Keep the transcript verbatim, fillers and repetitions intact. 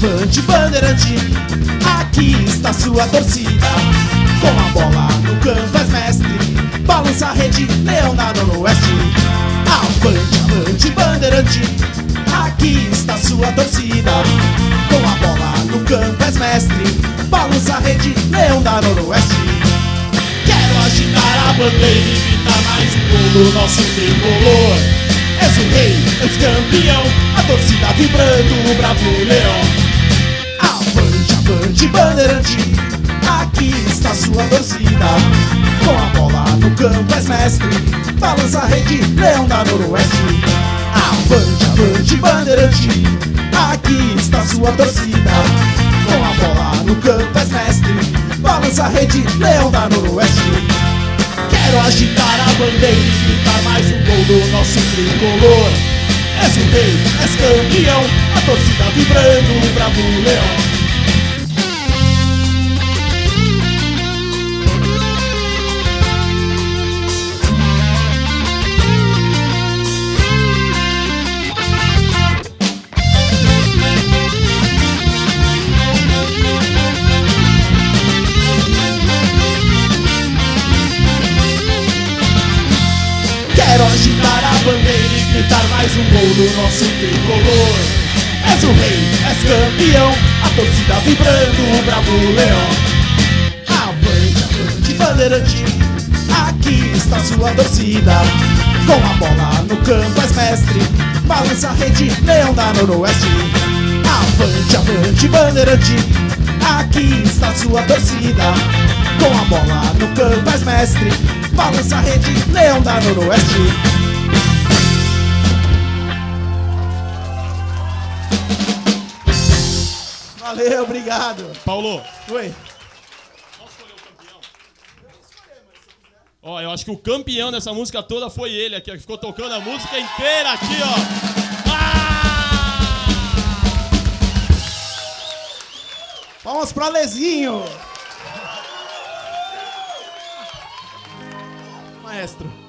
Avante, Bandeirante, aqui está sua torcida. Com a bola no campo és mestre, balança a rede, Leão da Noroeste. Avante, avante, Bandeirante, aqui está sua torcida. Com a bola no campo és mestre, balança a rede, Leão da Noroeste. Quero agitar a bandeira e gritar mais um gol do nosso tricolor. És o rei, és campeão, a torcida vibrando, o bravo leão. Avante, avante, Bandeirante, aqui está sua torcida. Com a bola no campo és mestre, balança a rede, Leão da Noroeste. Avante, avante, Bandeirante, aqui está sua torcida. Com a bola no campo és mestre, balança a rede, Leão da Noroeste. Quero agitar a bandeira e gritar mais um gol do nosso tricolor. És o rei, és campeão, a torcida vibrando, o bravo leão. Quero agitar a bandeira e gritar mais um gol do nosso tricolor. És o rei, és campeão, a torcida vibrando, o bravo leão. Avante, avante, Bandeirante, aqui está sua torcida. Com a bola no campo és mestre, balança a rede, Leão da Noroeste. Avante, avante, Bandeirante, aqui está sua torcida. Com a bola no campo és mestre, balança a rede, Leão da Noroeste. Valeu, obrigado. Paulo. Oi. Posso escolher o campeão? Ó, eu acho que o campeão dessa música toda foi ele aqui, que ficou tocando a música inteira aqui, ó. Ah! Palmas pro Alezinho. Maestro.